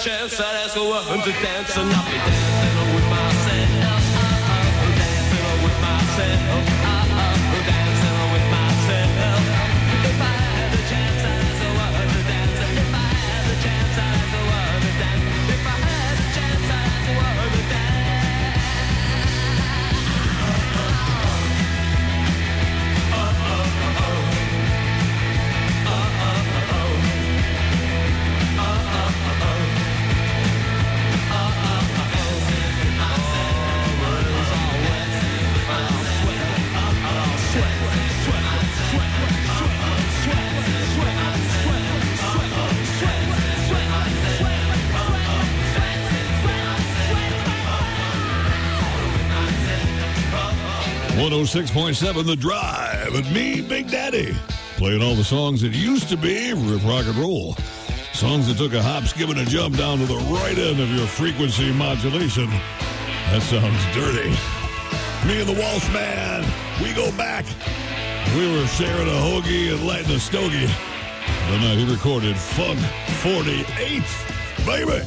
chance, I'd ask a woman to dance and I'll be dancing with myself. Dancing with myself. Dancing with myself. If I had the chance, I'd ask a woman to dance. If I had the chance, I'd ask a woman to dance. If I had the chance, I'd ask a woman to dance. .7 The Drive, and me, Big Daddy, playing all the songs that used to be rock and roll. Songs that took a hop, skip, and a jump down to the right end of your frequency modulation. That sounds dirty. Me and the Walsh Man, we go back. We were sharing a hoagie and lighting a stogie the night he recorded Funk 48, baby.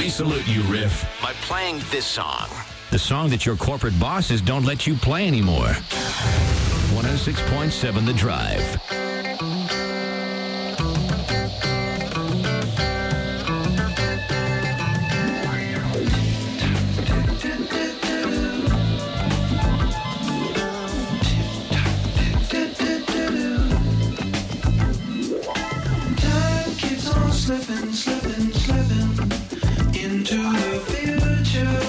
We salute you, Riff, by playing this song. The song that your corporate bosses don't let you play anymore. 106.7 The Drive. Slipping, slipping, slipping into the future.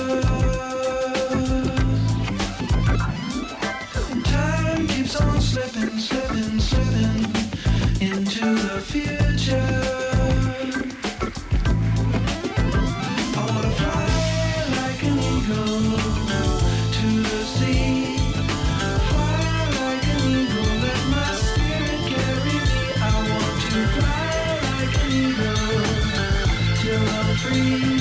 Time keeps on slipping, slipping, slipping into the future. I wanna fly like an eagle to the sea. Fly like an eagle, let my spirit carry me. I want to fly like an eagle till I'm free.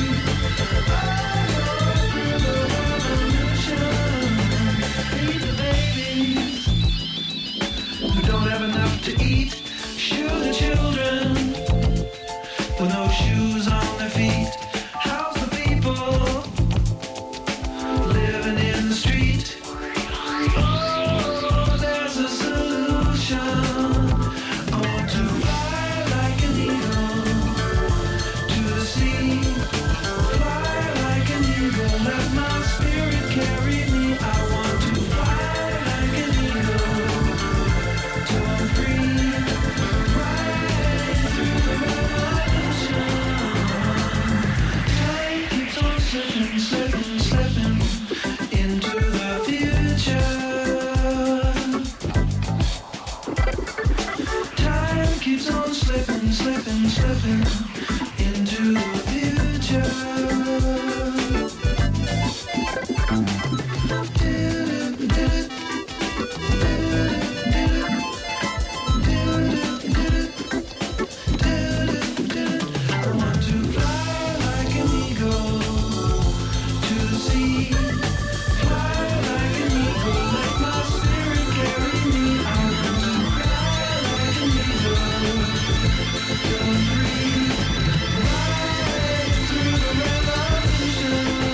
I go through the revolution. Feed the babies who don't have enough to eat. Shoe the children with no shoes on their feet. House the people living in the street. Oh, there's a solution. I want to fly like an eagle to the sea. Fly like an eagle, let my spirit carry me. I want to fly like an eagle till I'm free. Right through the revolution. Time keeps on slipping, slipping, slipping into the future. Time keeps on slipping, slipping, slipping into the future. I want to fly like an eagle to the sea. Fly like an eagle, let my spirit carry me. I want to fly like an eagle till I'm free. Right through the revolution.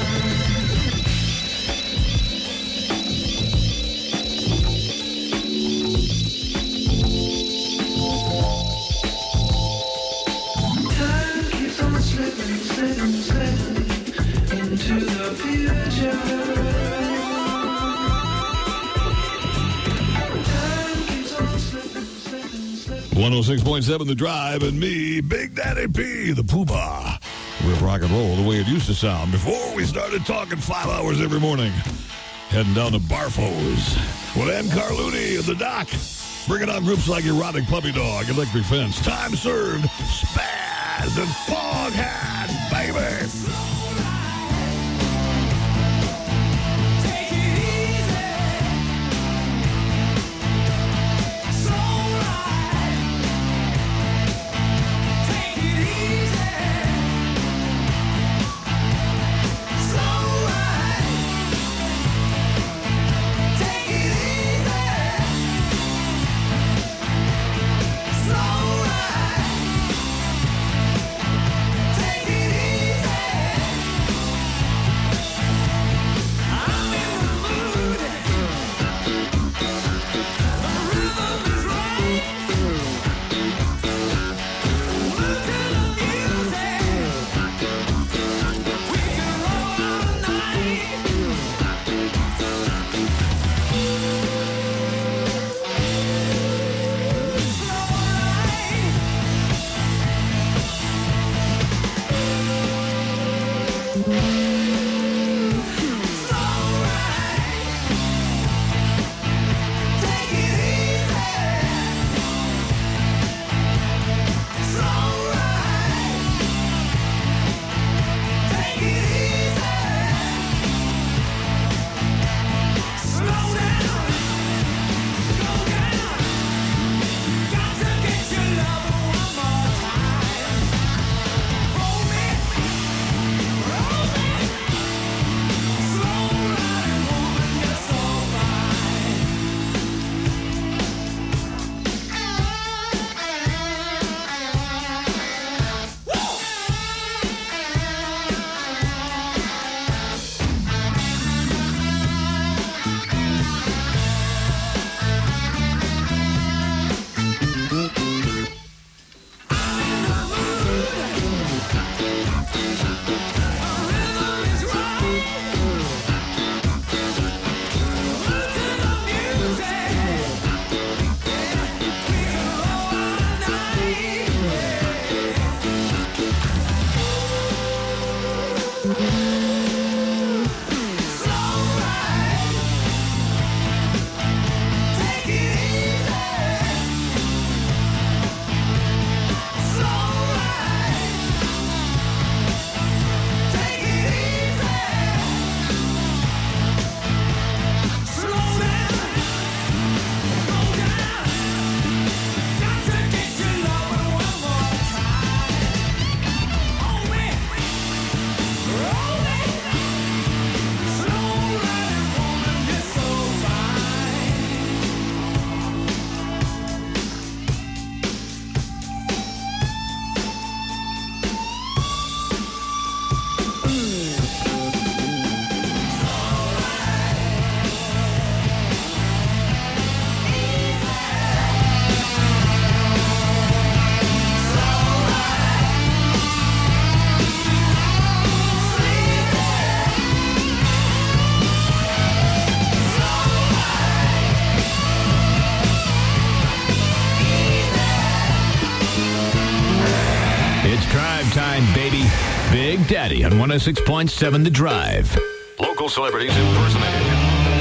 Time keeps on slipping, slipping, slipping into the future. Time keeps on slipping, slipping, slipping. 106.7 The Drive and me, Big Daddy P, the Poobah. With rock and roll the way it used to sound before we started talking 5 hours every morning. Heading down to Barfo's with Ann Carlooney and the Doc. Bringing on groups like Erotic Puppy Dog, Electric Fence, Time Served, Spaz, and Foghat, baby. Take it easy. So right. Take it easy. So right. Take it easy. So right. Take it easy. drive time, baby. Big Daddy on 106.7 The Drive. Local celebrities impersonated.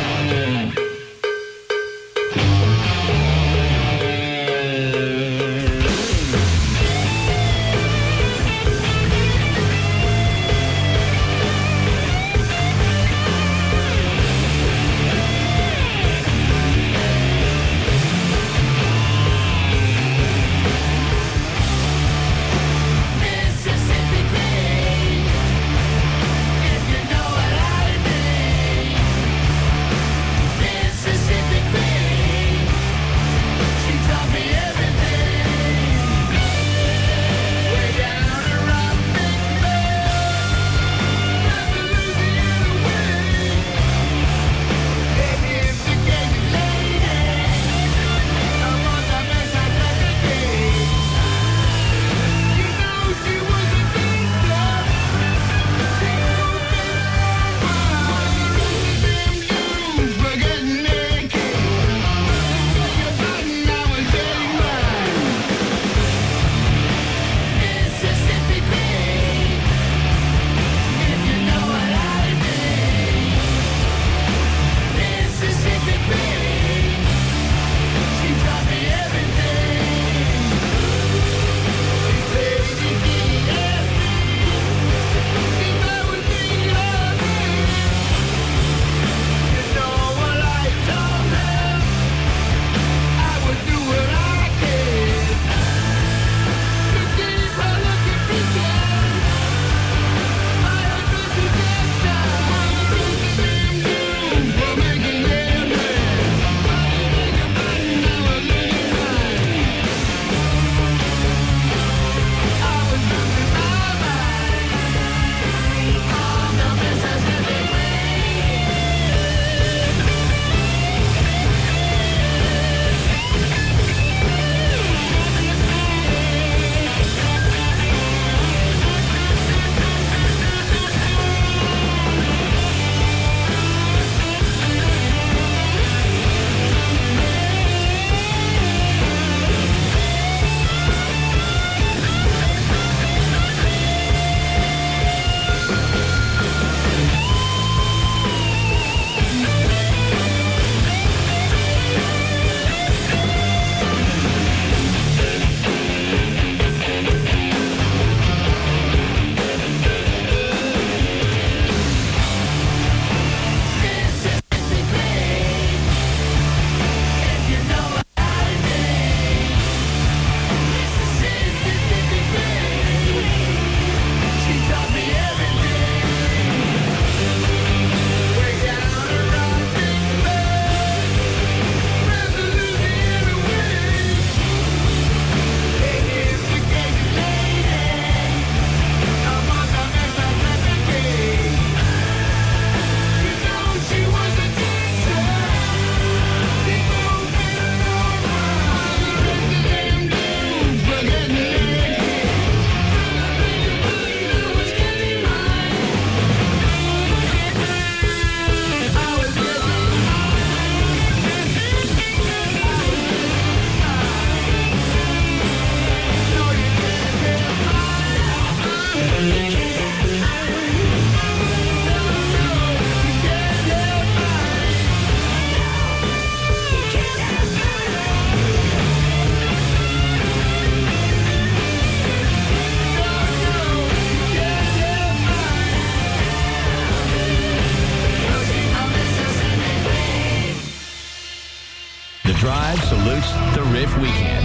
Drive salutes the Riff Weekend.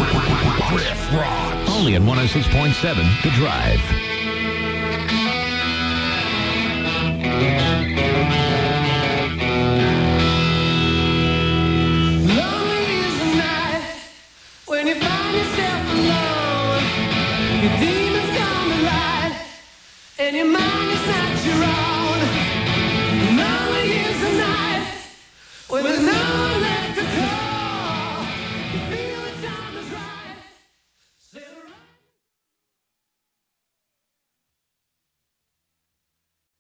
Riff Rock. Only on 106.7 The Drive. Lonely is the night when you find yourself alone. Your demons come to light, and your mind is not your own.